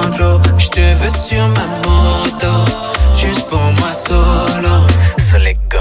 control. J'te veux sur ma moto, juste pour moi solo. So let go.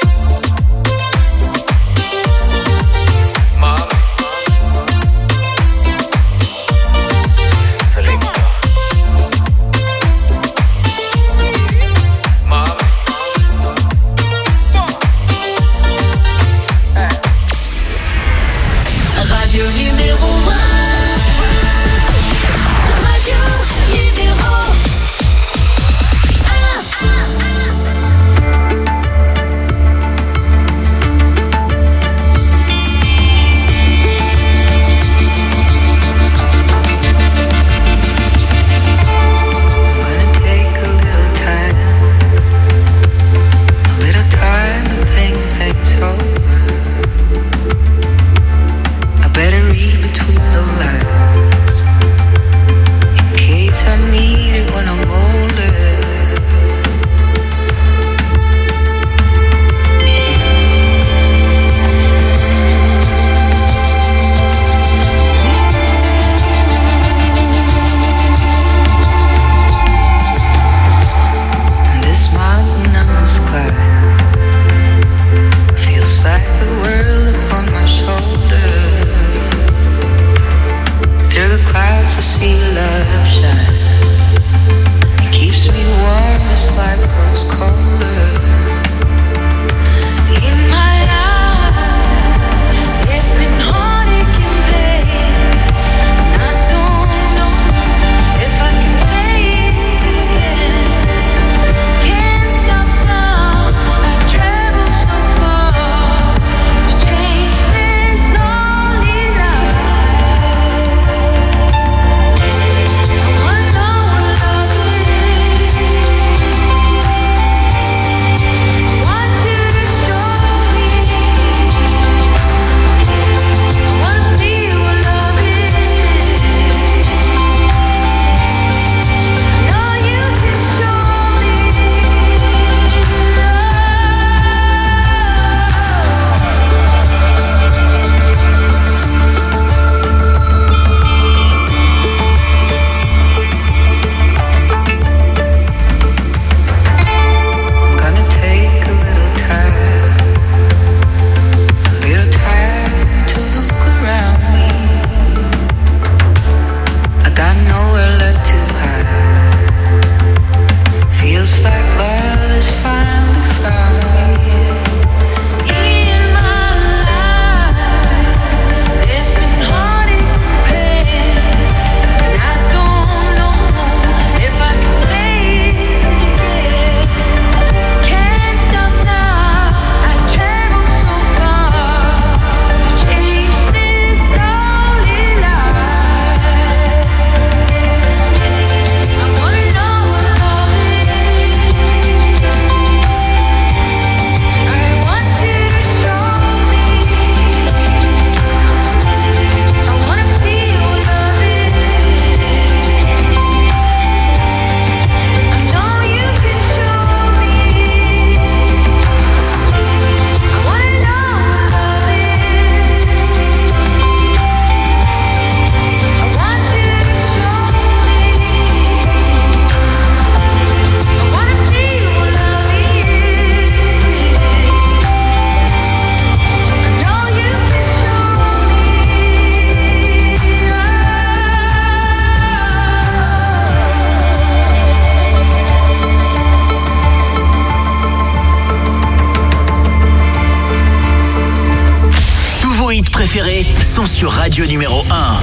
préférés sont sur Radio numéro 1.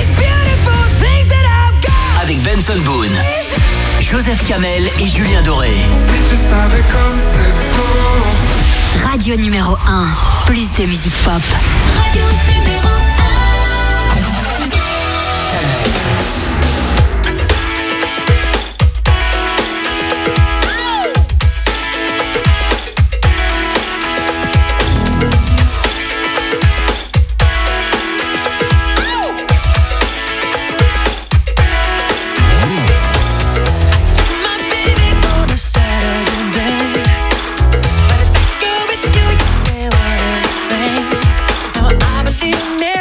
Avec Benson Boone, Joseph Kamel et Julien Doré. Si tu savais comme c'est beau. Radio numéro 1, plus de musique pop. Radio numéro 1. Now I believe in it.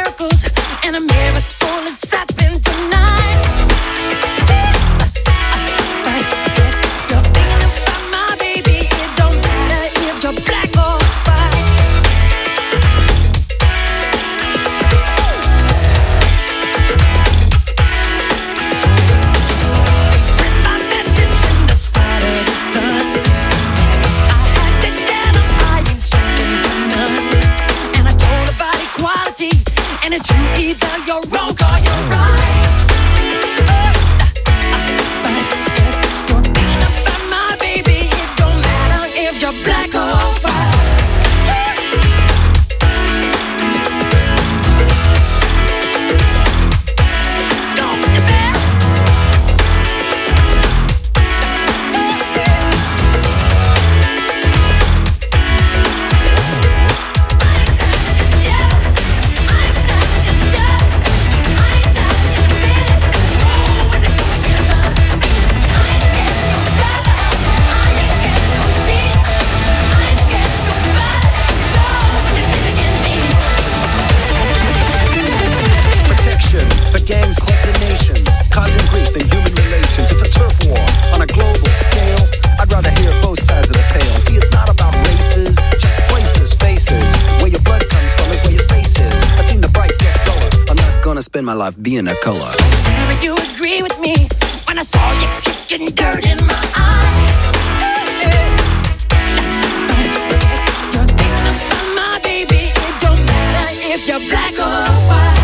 spend my life being a color. Tell me you agree with me when I saw you kicking dirt in my eye. You're thinking about my baby. It don't matter if you're black or white.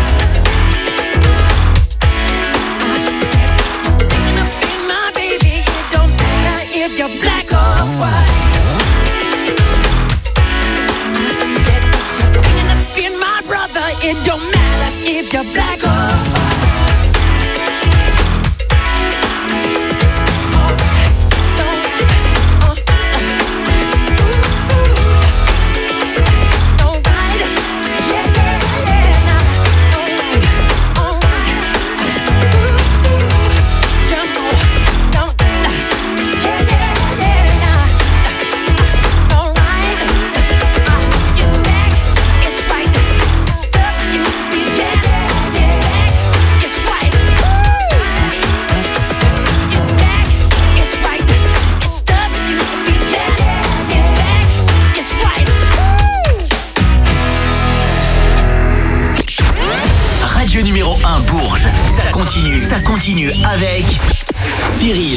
I said you're thinking about my baby. It don't matter if you're black or white. I said you're thinking of being my brother. It don't matter if you're black or white. Ça continue avec Cyril.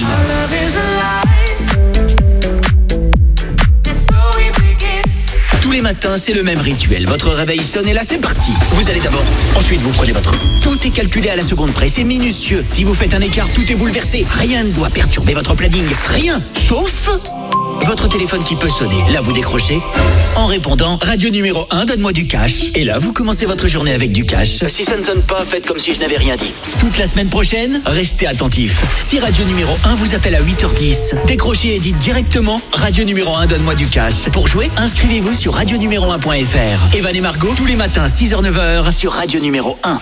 Tous les matins, c'est le même rituel. Votre réveil sonne et là, c'est parti. Vous allez d'abord. Ensuite, vous prenez votre... Tout est calculé à la seconde près. C'est minutieux. Si vous faites un écart, tout est bouleversé. Rien ne doit perturber votre planning. Rien. Sauf... votre téléphone qui peut sonner. Là, vous décrochez. En répondant, radio numéro 1, donne-moi du cash. Et là, vous commencez votre journée avec du cash. Si ça ne sonne pas, faites comme si je n'avais rien dit. Toute la semaine prochaine, restez attentifs. Si radio numéro 1 vous appelle à 8h10, décrochez et dites directement radio numéro 1, donne-moi du cash. Pour jouer, inscrivez-vous sur radionuméro1.fr. Evan et Margot, tous les matins, 6h-9h, sur radio numéro 1.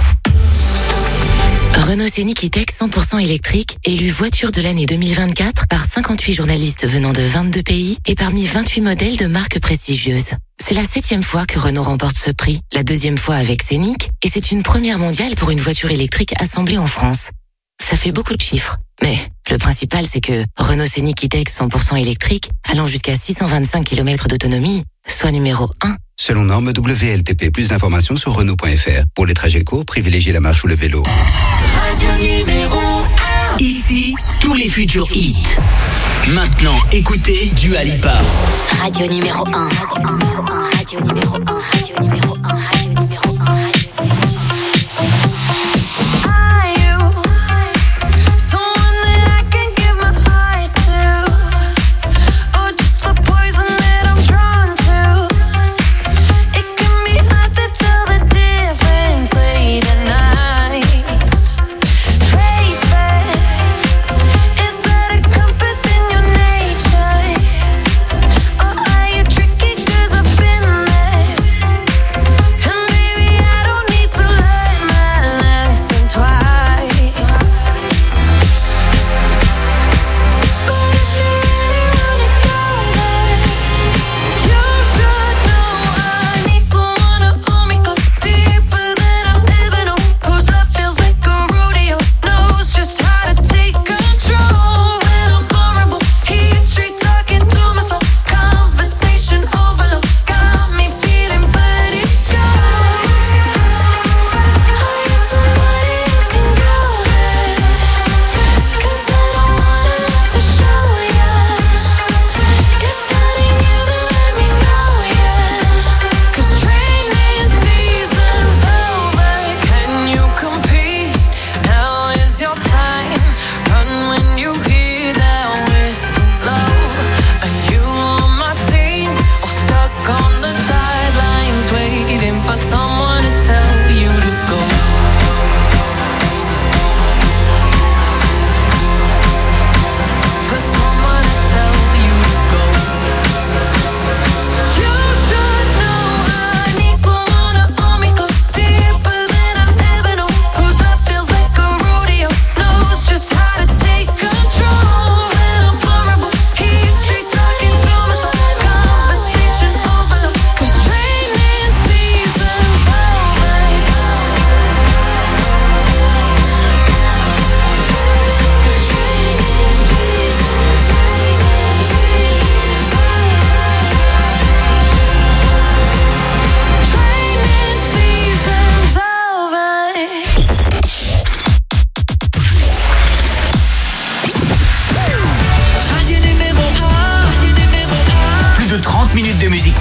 Renault Scénic E-Tech 100% électrique, élu voiture de l'année 2024 par 58 journalistes venant de 22 pays et parmi 28 modèles de marques prestigieuses. C'est la 7e fois que Renault remporte ce prix, la 2e fois avec Scénic, et c'est une première mondiale pour une voiture électrique assemblée en France. Ça fait beaucoup de chiffres, mais le principal c'est que Renault Scénic E-Tech 100% électrique, allant jusqu'à 625 km d'autonomie, soit numéro 1. Selon norme WLTP, plus d'informations sur Renault.fr. Pour les trajets courts, privilégiez la marche ou le vélo. Radio numéro 1. Ici, tous les futurs hits. Maintenant, écoutez Dua Lipa. Radio numéro 1. Radio numéro 1. Radio numéro 1. Radio numéro 1. Oh, are you tricky? 'Cause I've been there.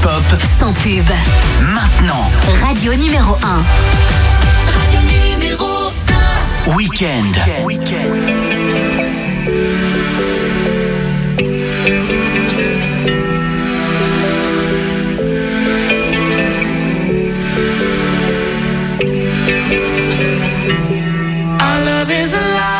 hip-hop, sans pub. maintenant. Radio numéro 1. Radio numéro 1. Weekend. Our love is alive.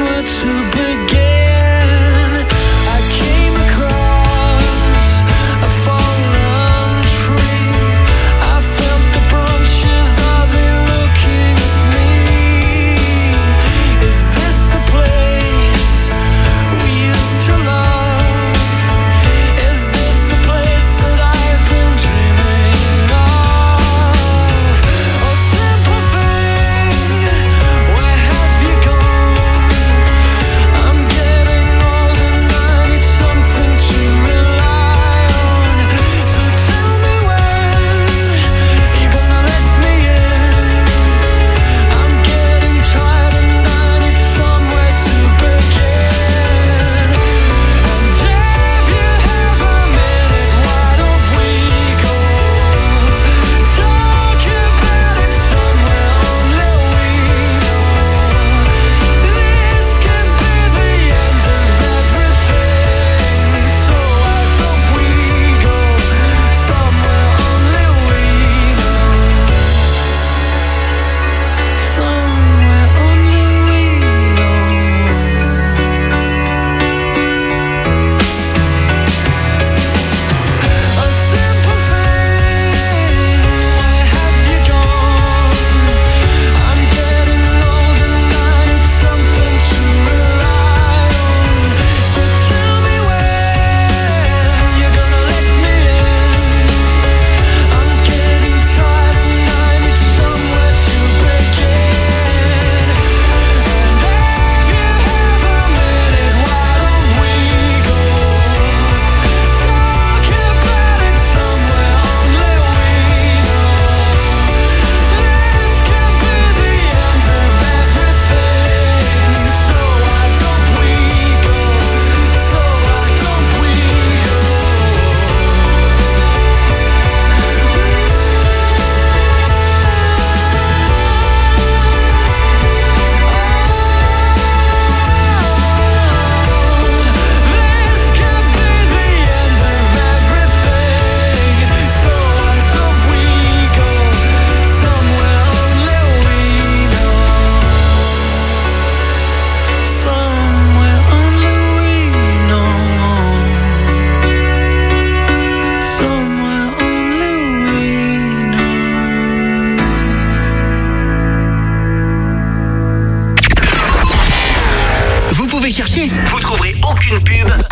To begin, I came across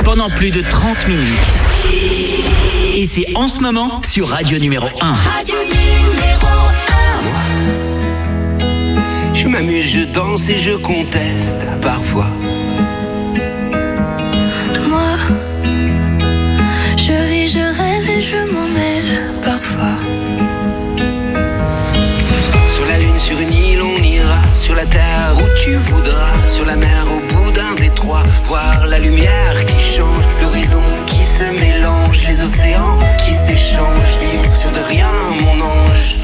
pendant plus de 30 minutes. Et c'est en ce moment sur Radio numéro 1. Radio numéro 1. Je m'amuse, je danse et je conteste parfois. Moi, je ris, je rêve et je m'en mêle parfois. Sur la lune, sur une île, on ira. Sur la terre où tu voudras. Sur la mer, au bout d'un détroit. Voir la lumière qui change. L'horizon qui se mélange. Les océans qui s'échangent. Vivre sur de rien, mon ange.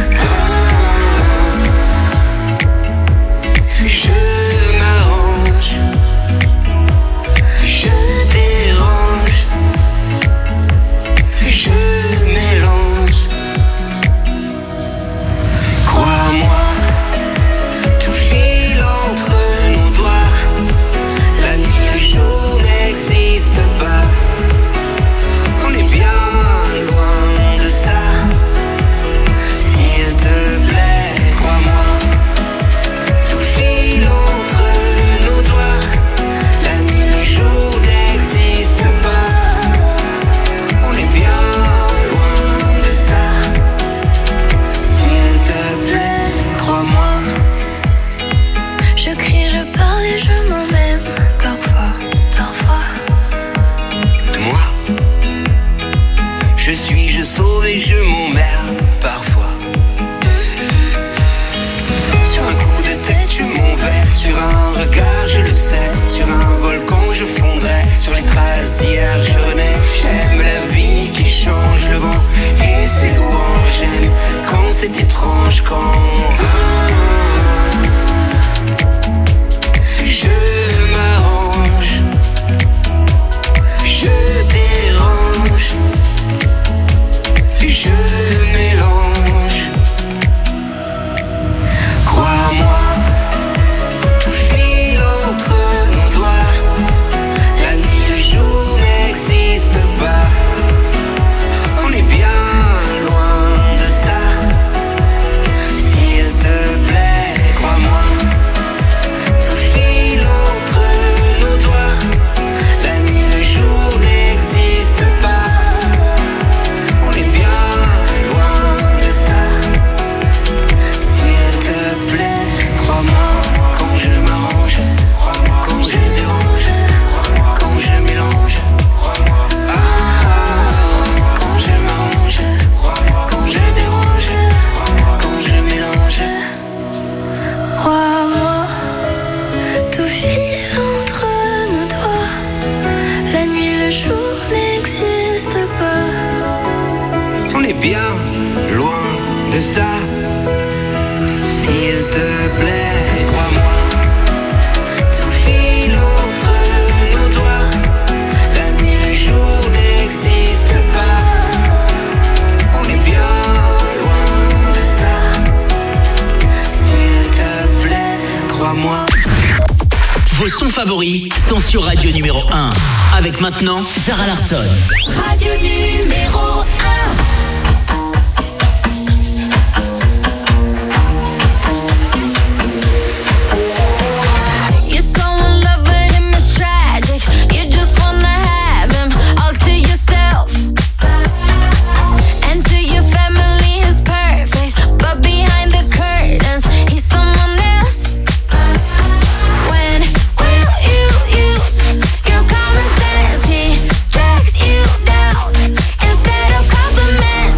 Je m'arrange. Je dérange. Je mélange. Crois-moi, tout file entre nos doigts. La nuit, le jour n'existe pas. On est bien loin de ça. S'il te plaît, crois-moi. Tout file entre nos doigts. La nuit, le jour n'existe pas. On est bien loin de ça. S'il te plaît, crois-moi. Je crie, je parle et je m'en mêle parfois. Moi, je suis, je sauve et je m'emmerde parfois. Sur un coup de tête, je m'en vais. Sur un regard, je le sais. Sur un volcan, je fondrai. Sur les traces d'hier, je renais. J'aime la vie qui change, le vent et ses louanges. J'aime quand c'est étrange, quand je m'arrange. Je dérange. Je mélange. Crois-moi, tout file entre nos doigts. La nuit, le jour n'existe pas. On est bien loin de ça. S'il te plaît, crois-moi. Tout file entre nos doigts. La nuit, le jour n'existe pas. On est bien loin de ça. S'il te plaît, crois-moi. Quand je m'arrange, quand je dérange, quand je mélange. Quand je m'arrange, quand je dérange, quand je mélange. Crois-moi, tout file entre nos doigts. La nuit, le jour n'existe pas. On est bien loin de ça. S'il te plaît, crois-moi. Tout file entre nos doigts. La nuit, le jour n'existe pas. On est bien loin de ça. S'il te plaît, crois-moi. Vos sons favoris sont sur Radio numéro 1. Avec maintenant Zara Larsson. Radio numéro 1. You're so in love with him, it's tragic. You just wanna have him all to yourself. And to your family, he's perfect. But behind the curtains, he's someone else. When will you use your common sense? He drags you down instead of compliments.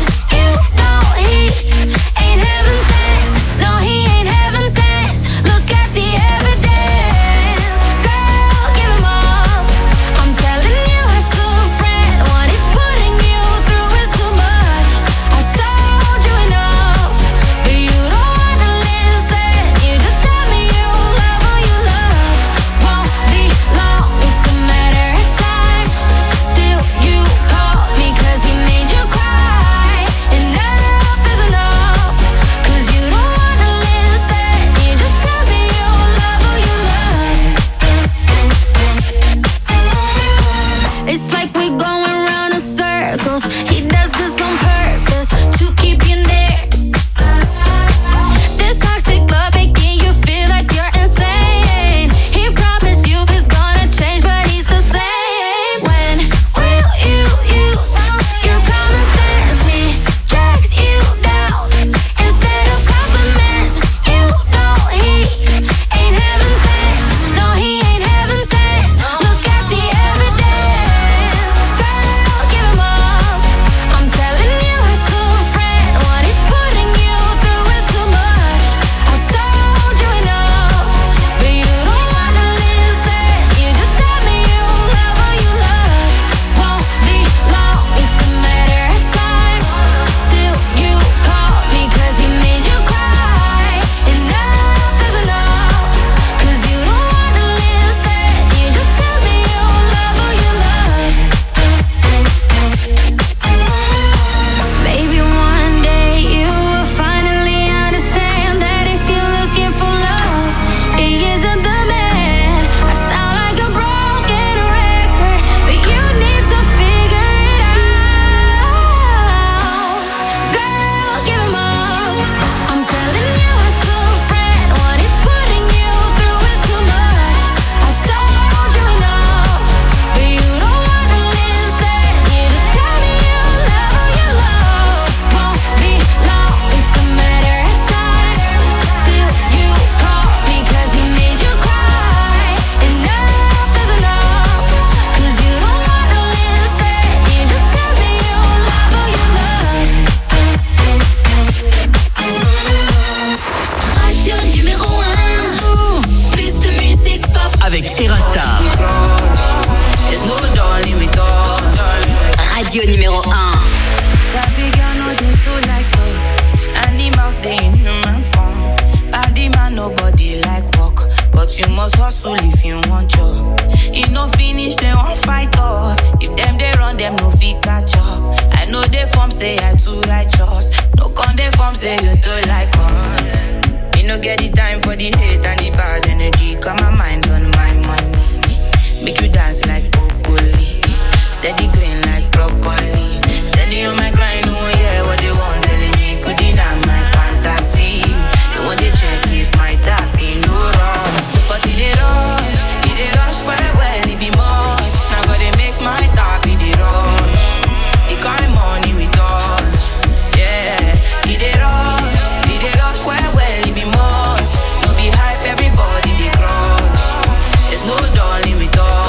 Radio numéro 1. Sabi girl no dey too like talk. Animals dey in human form. Body man nobody like work, but you must hustle if you want job. E no finish dem wan fight us. If dem dey run dem no fit catch up. I know dey form say I too righteous. No con dey form say you too like us. Me no get the time for the hate and the bad energy. Got my mind on my money. Make you dance like broccoli. Steady green like broccoli. Steady on my grind, oh yeah, what they want telling me could deny my fantasy. They want to check if my tap ain't no wrong. But it dey rush well, it be much. Now gotta make my tap, it dey rush. The kind money we touch, yeah. It dey rush well, it be much. No be hype, everybody dey crush. There's no darling with us.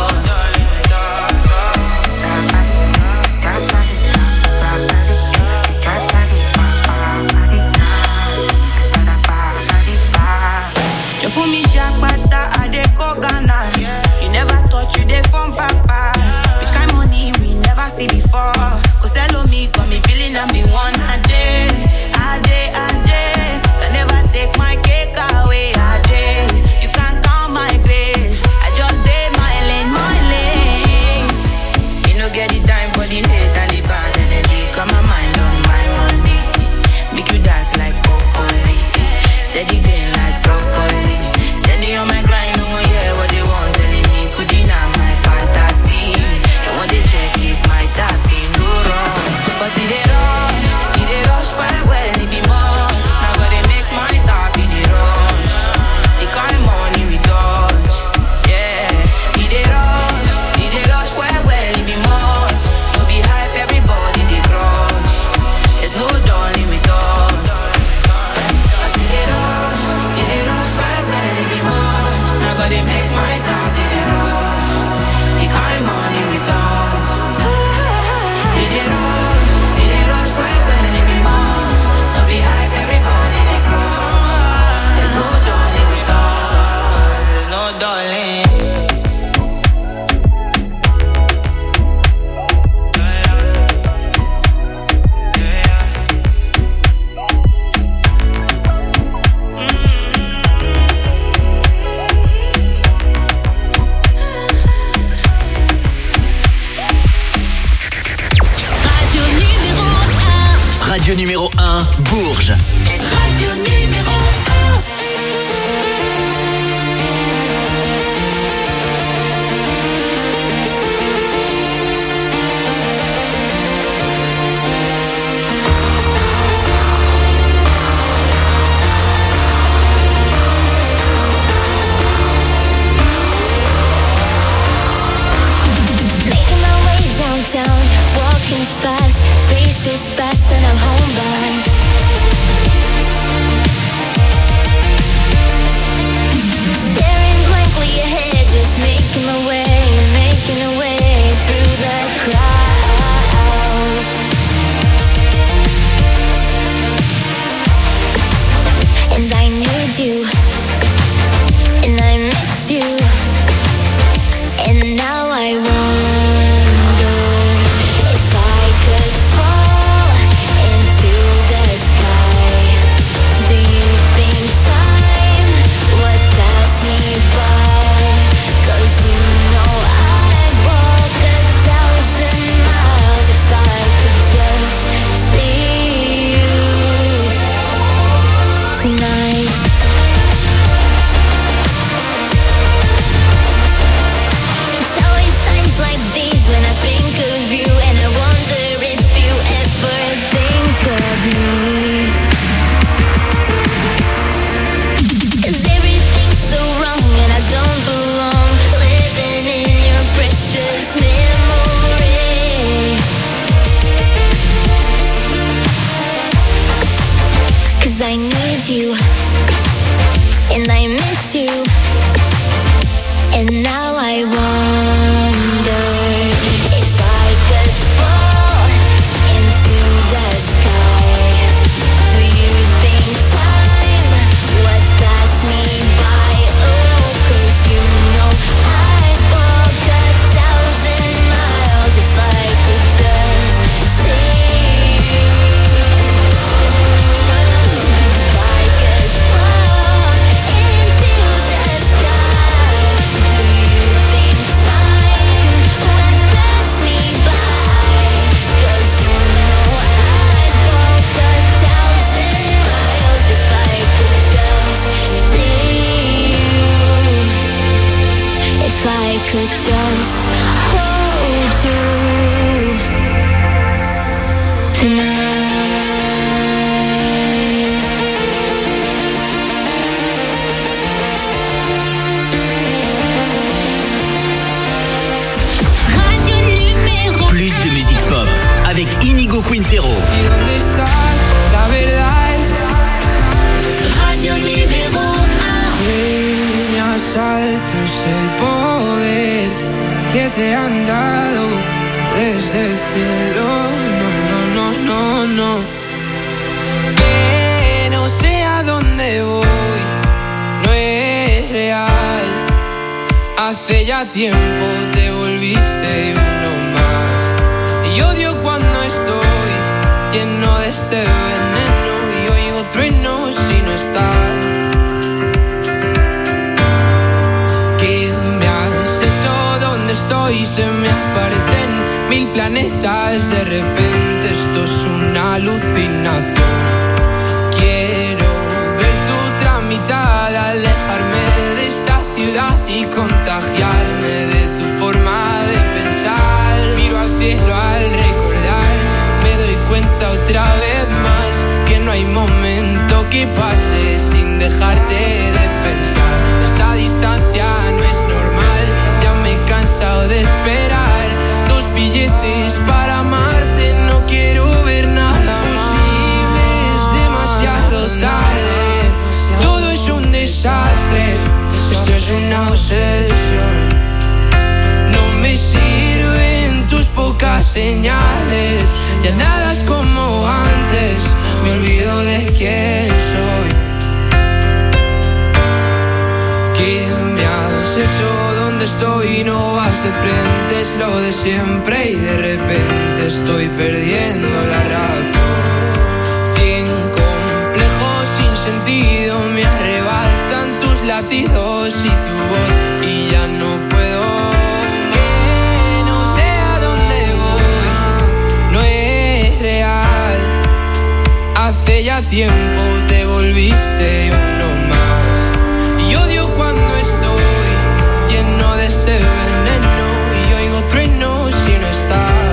For me, Jackpata, I dey go Ghana. You never thought you dey from papas. Which kind money we never see before? Cause hello me, got me feeling I'm the one. Ajay. Can never take my cake away, Ajay. You can't count my grace. I just did my lane. You no get the time for the hate and the bad energy. Got my mind on my money. Make you dance like broccoli. Steady green like broccoli. Steady on my grind, oh yeah, what they want telling me could deny my fantasy. They want to check if my tap ain't no wrong. But it dey rush well, it be much. Now gotta make my tap, it dey rush. The kind money we touch, yeah. It dey rush well, it be much. No be hype, everybody dey crush. There's no darling with us. Cause it dey rush well, it be much. Now gotta make my tap, it dey rush. The kind money we touch, it dey rush well, it be much. No be hype, everybody dey crush. There's no darling with us. There's no darling. Radio numéro 1, Bourges. Radio numéro 1. Making my way downtown, walking fast, faces fast and I'm homebound. desde el cielo. No. Que no sé a dónde voy, no es real. Hace ya tiempo te volviste uno más. Y odio cuando estoy lleno de este veneno y oigo truenos si no estás. ¿Qué me has hecho? ¿Dónde estoy? Se me aparecen 1000 planetas. De repente esto es una alucinación. Quiero ver tu tramitada, alejarme de esta ciudad y contagiarme de tu forma de pensar. Miro al cielo al recordar, me doy cuenta otra vez más que no hay momento que pase sin dejarte de pensar. Esta distancia no es normal, ya me he cansado de esperar. 2 billetes para amarte, no quiero ver nada posible, es demasiado tarde. Todo es un desastre, esto es una obsesión. No me sirven tus pocas señales, ya nada es como antes, me olvido de quién soy. ¿Qué me has hecho? ¿Dónde estoy? No vas de frente, es lo de siempre y de repente estoy perdiendo la razón. 100 complejos sin sentido me arrebatan tus latidos y tu voz y ya no puedo. Que no sé a dónde voy, no es real. Hace ya tiempo te volviste uno más. Y odio cuando estoy lleno de este veneno y oigo truenos si no estás.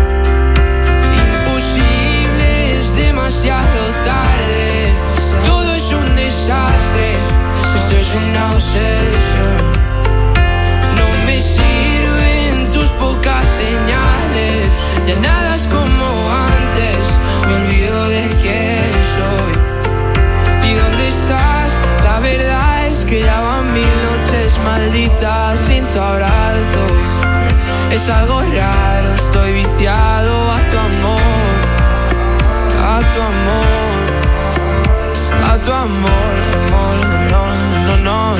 Imposible, es demasiado tarde. Todo es un desastre, esto es una obsesión. No me sirven tus pocas señales, ya nada es como antes, me olvido de quién soy. ¿Y dónde estás? La verdad es que ya van 1000 noches malditas sin tu abrazo. Es algo raro, estoy viciado a tu amor, a tu amor, a tu amor, amor, no.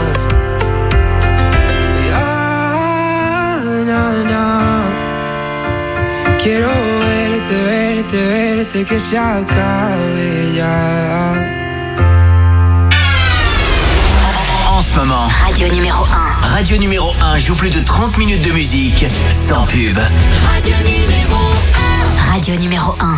Ya, quiero verte, que se acabe ya. En ce moment, Radio numéro 1. Radio numéro 1 joue plus de 30 minutes de musique sans pub. Radio numéro 1. Radio numéro 1.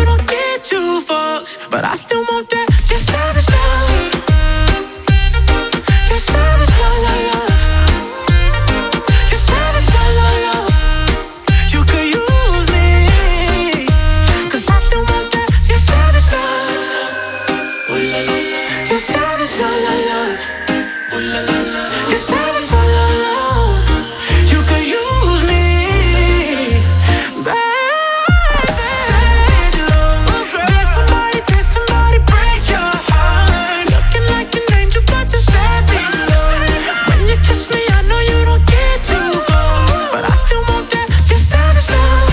But I still want that, your savage love. savage, la la love. Ooh la la la. You're savage, la la love. You could use me, baby. Savage love. Did somebody break your heart? Looking like an angel, but you're savage love. When you kiss me, I know you don't get too close, but I still want that. You're savage love.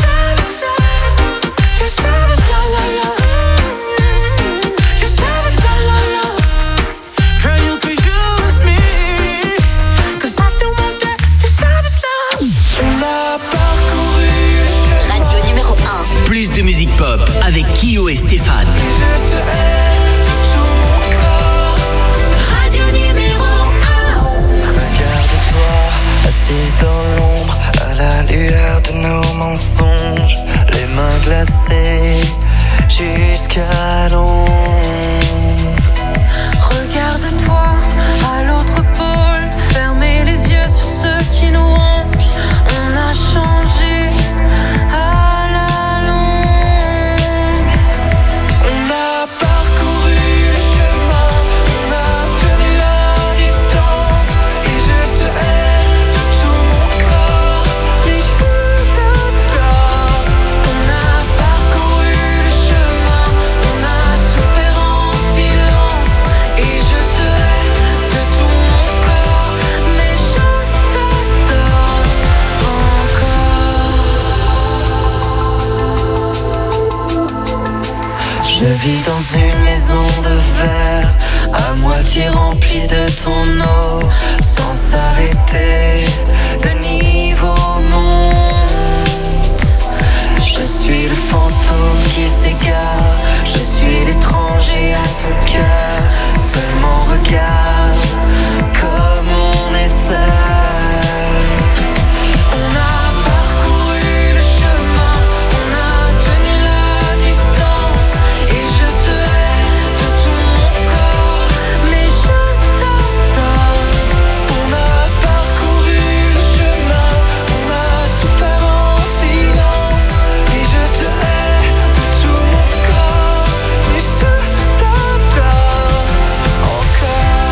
You're savage, la la love. You're savage, la la love. Girl, you could use me, 'cause I still want that. You're savage love. On a parcouru le chemin. Radio numéro 1. Plus de musique pop avec Kyo et Stéphane. Je te hais de tout mon corps. Radio numéro 1. Regarde-toi, assise dans l'ombre, à la lueur de nos mensonges, les mains glacées jusqu'à l'ombre. Regarde-toi à l'autre pôle, fermez les yeux sur ceux qui nous rongent. On a changé à la longue. On a parcouru le chemin, on a tenu la distance. Et je te hais de tout mon corps, mais je t'adore. On a parcouru le chemin, on a souffert en silence. Et je te hais de tout mon corps, mais je t'adore encore. Je vis dans une maison de verre, à moitié remplie de ton eau, sans s'arrêter, le niveau monte. Je suis le fantôme qui s'égare, je suis l'étranger à ton cœur. Seulement regarde comme on est seul. On a parcouru le chemin, on a tenu la distance. Et je te hais de tout mon corps, mais je t'adore. On a parcouru le chemin, on a souffert en silence. Et je te hais de tout mon corps, mais je t'adore encore.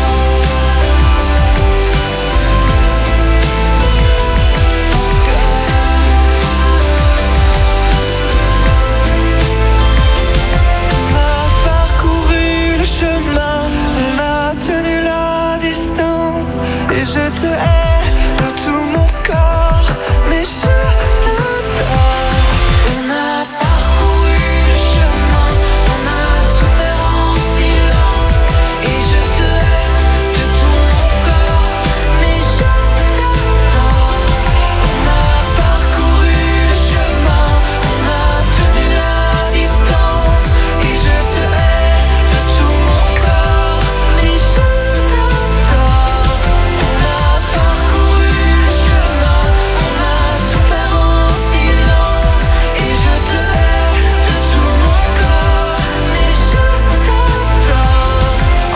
On a parcouru le chemin, on a tenu la distance. Et je te hais de tout mon corps, mais je t'adore. On a parcouru le chemin, on a souffert en silence. Et je te hais de tout mon corps, mais je t'adore. On a parcouru le chemin, on a tenu la distance. Et je te hais de tout mon corps, mais je t'adore. On a parcouru le chemin, on a souffert en silence. Et je te hais de tout mon corps, mais je t'adore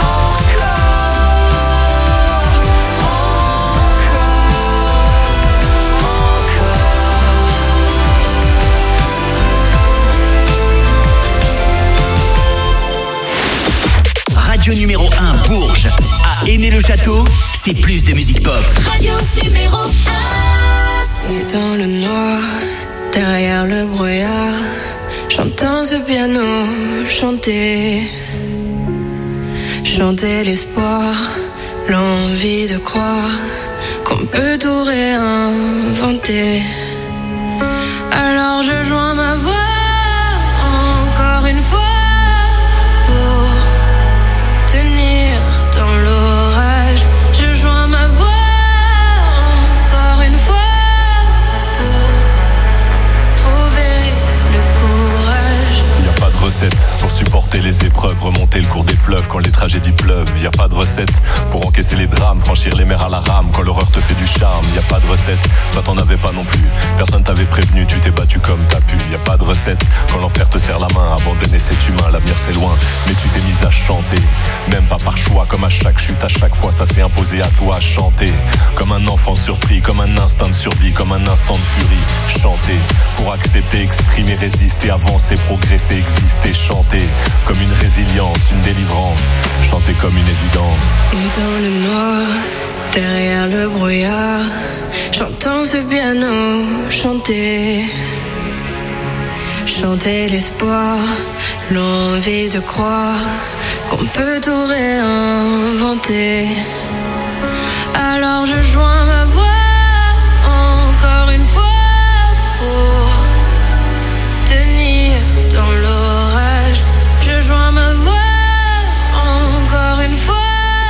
Radio numéro 1 Bourges. À Aîné-le-Château, c'est plus de musique pop. Radio numéro 1. Et dans le noir, derrière le brouillard, j'entends ce piano chanter. Chanter l'espoir, l'envie de croire qu'on peut tout réinventer. Alors je joins ma voix encore une fois pour tenir dans l'orage. Je joins ma voix encore une fois pour trouver le courage. Y a pas de recette pour supporter les épreuves, remonter le cours des fleuves quand les tragédies pleuvent. Y a pas de recette recette pour encaisser les drames, franchir les mers à la rame. Quand l'horreur te fait du charme, y a pas de recette. Toi t'en avais pas non plus, personne t'avait prévenu, tu t'es battu comme t'as pu. Y a pas de recette quand l'enfer te serre la main. Abandonner cet humain, l'avenir c'est loin, mais tu t'es mise à chanter. Même pas par choix, comme à chaque chute, à chaque fois ça s'est imposé à toi. Chanter comme un enfant surpris, comme un instinct de survie, comme un instant de furie. Chanter pour accepter, exprimer, résister, avancer, progresser, exister. Chanter comme une résilience, une délivrance. Chanter comme une évidence. Et dans le noir, derrière le brouillard, j'entends ce piano chanter. Chanter l'espoir, l'envie de croire qu'on peut tout réinventer. Alors je joins ma voix encore une fois pour tenir dans l'orage. Je joins ma voix encore une fois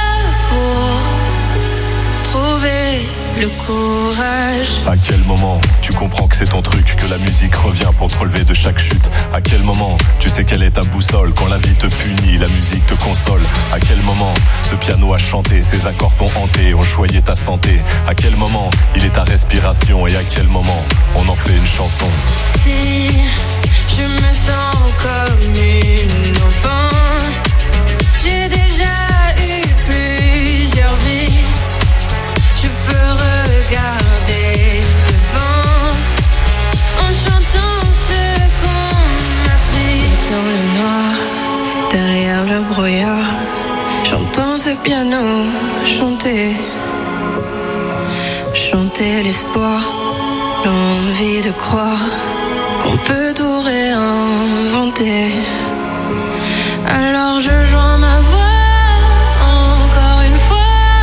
pour trouver le courage. À quel moment tu comprends que c'est ton truc, que la musique revient pour te relever de chaque chute? À quel moment tu sais quelle est ta boussole? Quand la vie te punit, la musique te console. À quel moment ce piano a chanté, ses accords t'ont hanté, ont choyé ta santé? À quel moment il est ta respiration? Et à quel moment on en fait une chanson? Si je me sens comme une enfant, j'ai déjà eu plusieurs vies. Je peux regarder devant en chantant ce qu'on m'a pris. Dans le noir, derrière le brouillard, j'entends ce piano chanter. Chanter l'espoir, l'envie de croire qu'on peut tout réinventer. Alors je joins ma voix encore une fois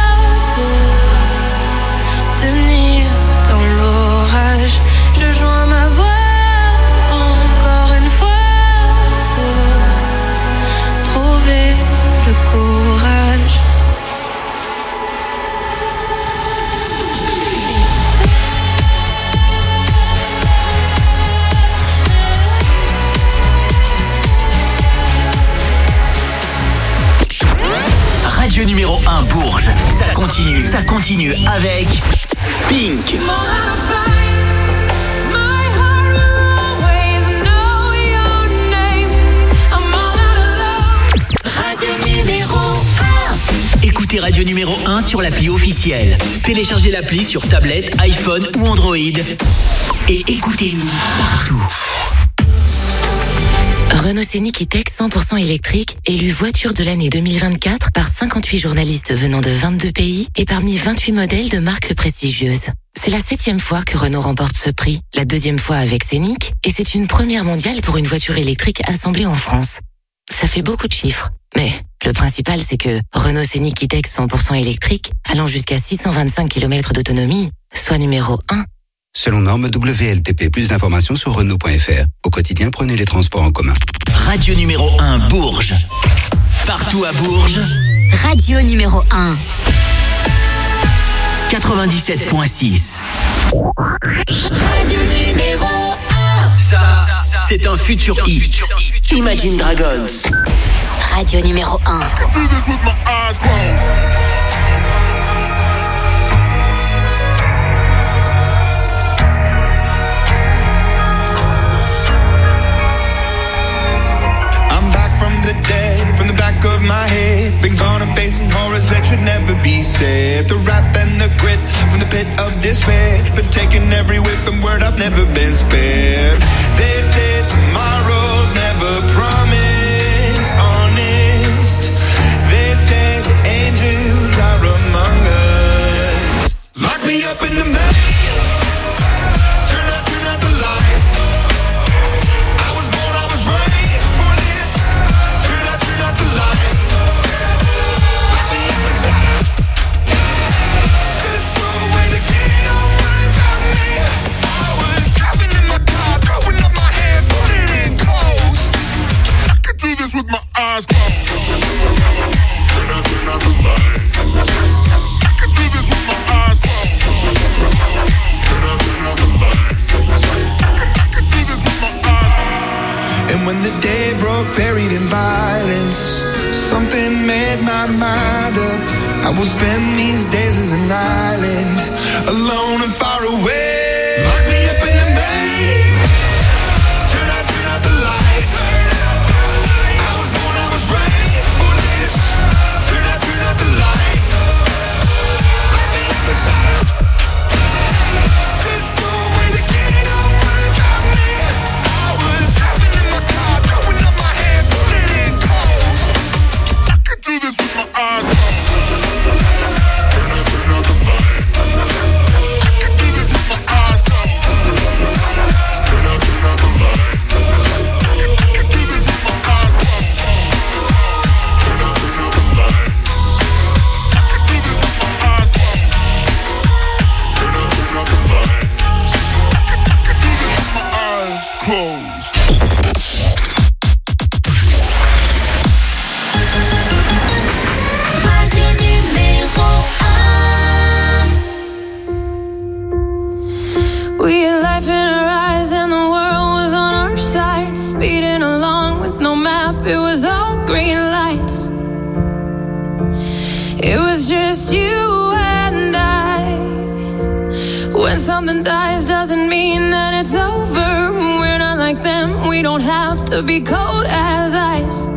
pour tenir dans l'orage. Je joins ma voix encore une fois pour trouver le courage. Radio numéro 1 Bourges. Ça continue avec Pink. Radio numéro 1. Écoutez Radio numéro 1 sur l'appli officielle. Téléchargez l'appli sur tablette, iPhone ou Android. Et écoutez-nous partout. Renault Scénic E-Tech 100% électrique, élu voiture de l'année 2024 par 58 journalistes venant de 22 pays et parmi 28 modèles de marques prestigieuses. C'est la 7e fois que Renault remporte ce prix, la 2e fois avec Scénic, et c'est une première mondiale pour une voiture électrique assemblée en France. Ça fait beaucoup de chiffres, mais le principal c'est que Renault Scénic E-Tech 100% électrique, allant jusqu'à 625 km d'autonomie, soit numéro 1. Selon norme WLTP, plus d'informations sur Renault.fr. Au quotidien, prenez les transports en commun. Radio numéro 1 Bourges. Partout à Bourges. Radio numéro 1. 97.6. Radio numéro 1. Ça, c'est un futur hit. Imagine Dragons. Radio numéro 1. The dead from the back of my head. Been gone and facing horrors that should never be said. The wrath and the grit from the pit of despair. Been taking every whip and word, I've never been spared. They said tomorrow's never promised. Honest. They said angels are among us. Lock me up in the maze. Turn out the lights. I was born, I was raised for this. Turn out the lights. Lock me up inside. Just throw away the key, don't worry about me. I was trapped I will spend these days as an island, alone and far away. Lock me up in a maze. Turn out the lights. I was born, I was raised for this. Turn out the lights. Lock me up inside us. Just no way to get over it, got me. I was driving in my car, throwing up my hands, pulling in cold. I could do this with my eyes closed. Turn out the light. I could do this with my eyes closed. Turn out the light. I could do this with my eyes closed. Turn out the light. I could do this with my eyes closed. Turn out the light. I could do this with my eyes closed. Radio numéro 1. We had life in our eyes and the world was on our side. Speeding along with no map, it was all green lights. It was just you and I. When something dies doesn't mean that it's over. We're not like them, we don't have to be cold as ice.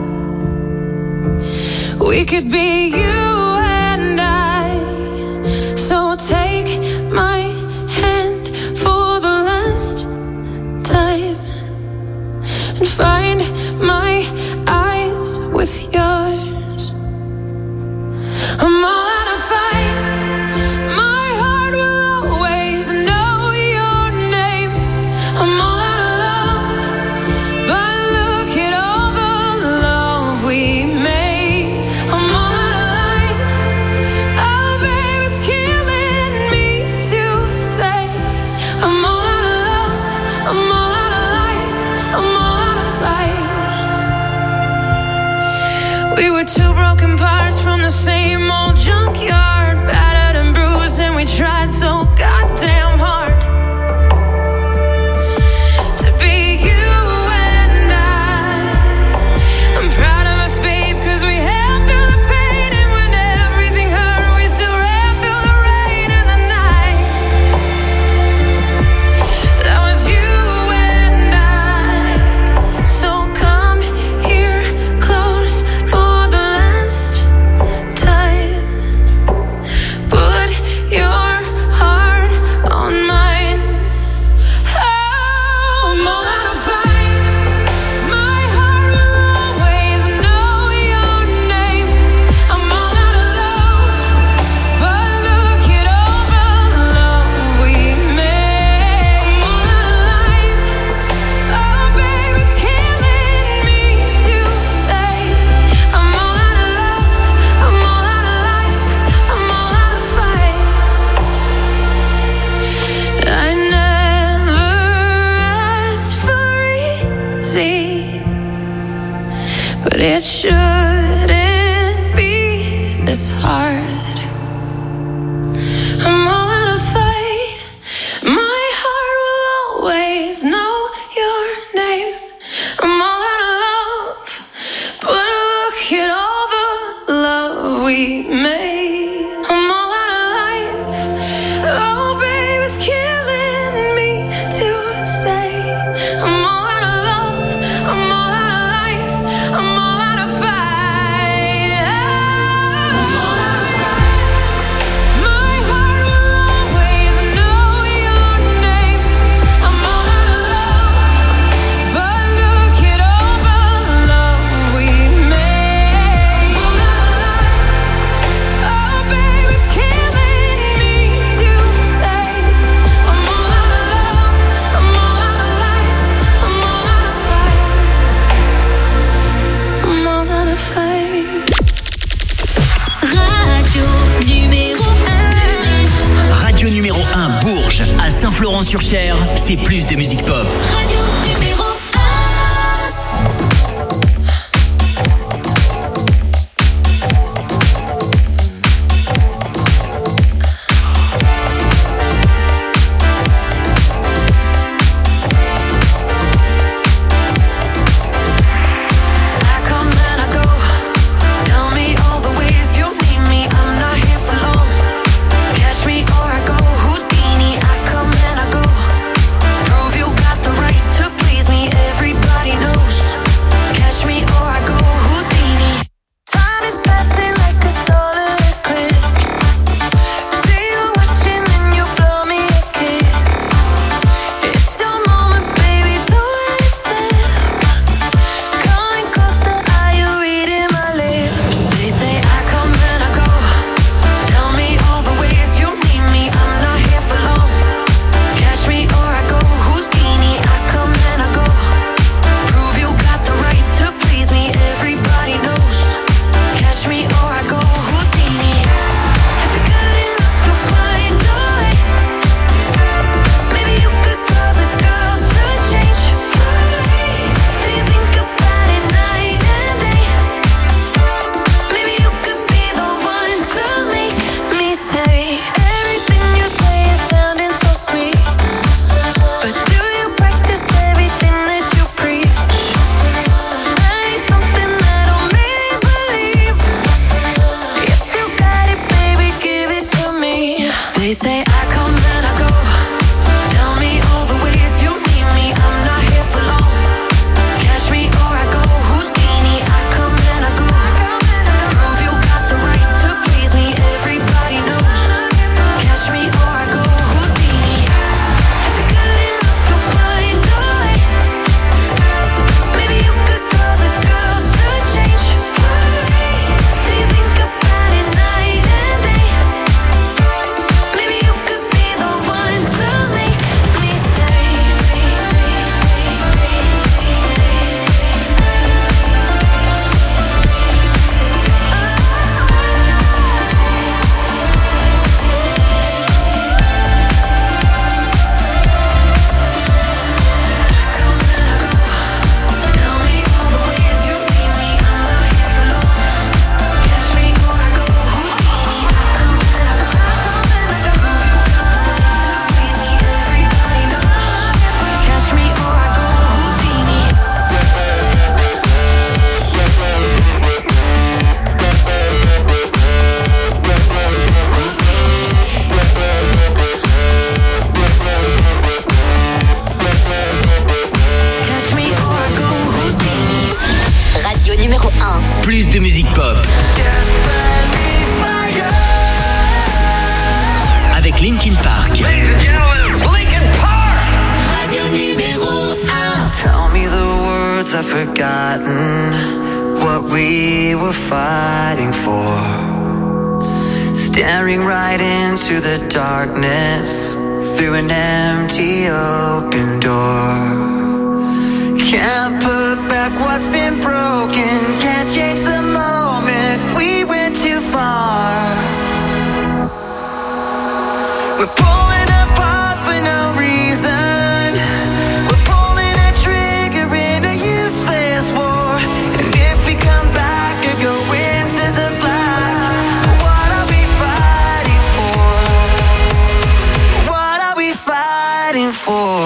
We could be you and I. So take my hand for the last time and find my eyes with yours. I'm all out of fight. My heart will always know your name. I'm all out of love, but look at all the love we made. I'm all out of life. Oh, babe, it's killing me to say. I'm all out of love. I'm all out of life. I'm all out of fight. We were two broken parts from the same old junkyard, battered and bruised, and we tried so goddamn hard to be you and I'm proud of us, babe, 'cause we held through the pain, and when everything hurt, we still ran through the rain and the night. That was you and I. So come here close for the last time. Put your heart on mine. Oh, I'm all out of fight. My heart will always know your name. I'm all out of love, but look at all the love we made. I'm all out of life. Oh, babe, it's killing me to say. I'm all out of love. I'm all out of life. I'm all out of fight. I never asked for easy, but it shouldn't be this hard. I'm all out of fight. My heart will always know your name. I'm all out of love, but look at all the love we made. I'm all out of life. Oh, babe, it's killing me to say. I'm all out of love. I'm all out of life. I'm all out of fight. I'm all out of fight. My heart will always know your name. I'm all out of love, but look at all the love we made. I'm all out of life. Oh, babe, it's killing me to say. I'm all out of love. I'm all out of life. I'm all out of fight. I'm all out of fight. Radio numéro 1. Radio numéro 1 Bourges, à Saint-Florent-sur-Cher, c'est plus de musique pop. Radio numéro 1. I come and I go. Tell me all the ways you need me. I'm not avec Linkin Park. Radio numéro 1. Tell me the words I've forgotten, what we were fighting for. Staring right into the darkness, through an empty open door. Can't put back what's been broken, can't change the moment, we went too far. We're pulling apart for no reason, we're pulling a trigger in a useless war. And if we come back or go into the black, what are we fighting for? What are we fighting for?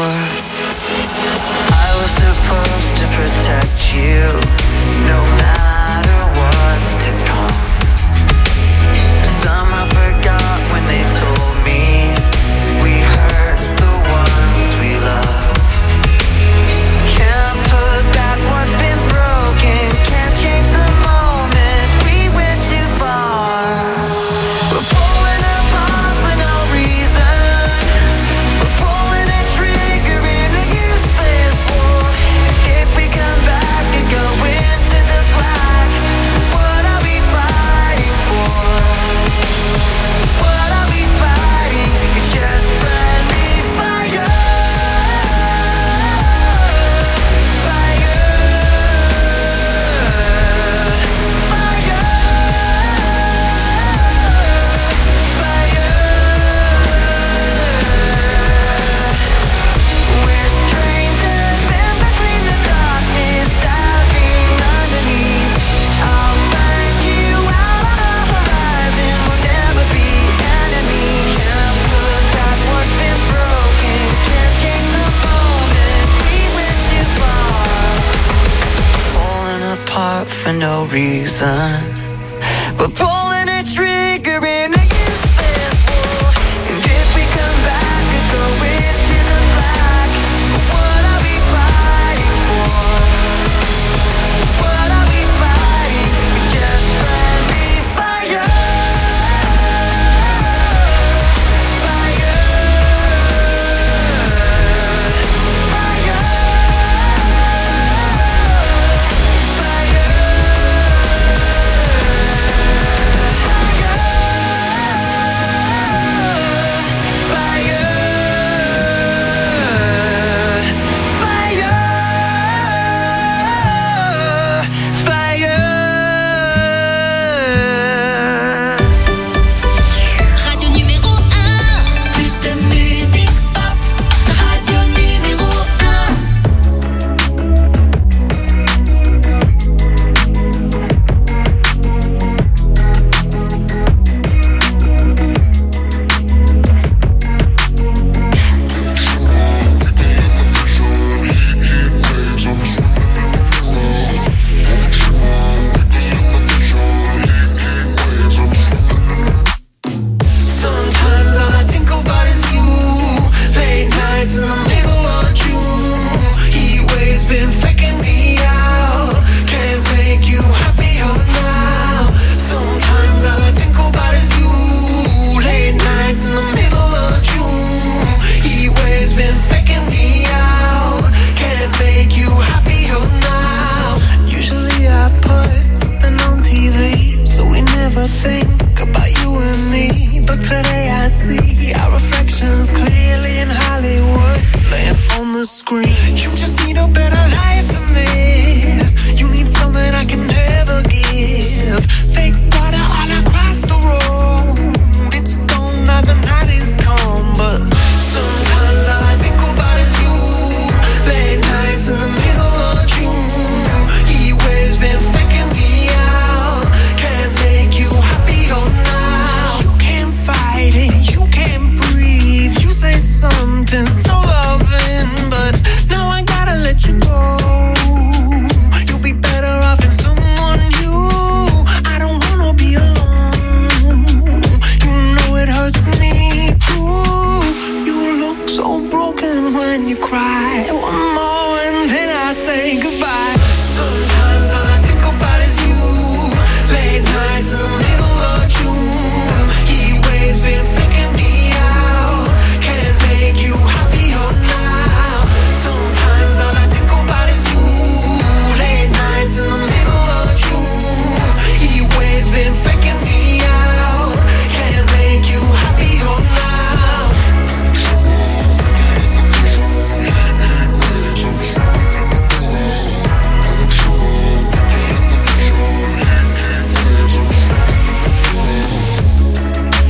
I was supposed to protect you, no matter what's to come. Somehow forgot when they told me we hurt the ones we love. Can't put back what's been broken, can't change the moment, we went too far. We're pulling apart for no reason, we're pulling a trigger in a useless war. If we come back and go into the black, what are we fighting for? What are we fighting? It's just friendly fire. Fire. Fire. We're strangers in between the darkness, diving underneath. I'll find you out on the horizon, we'll never be enemies. Can't put back what's been broken, can't change the moment, we went too far. Falling apart for no reason, we're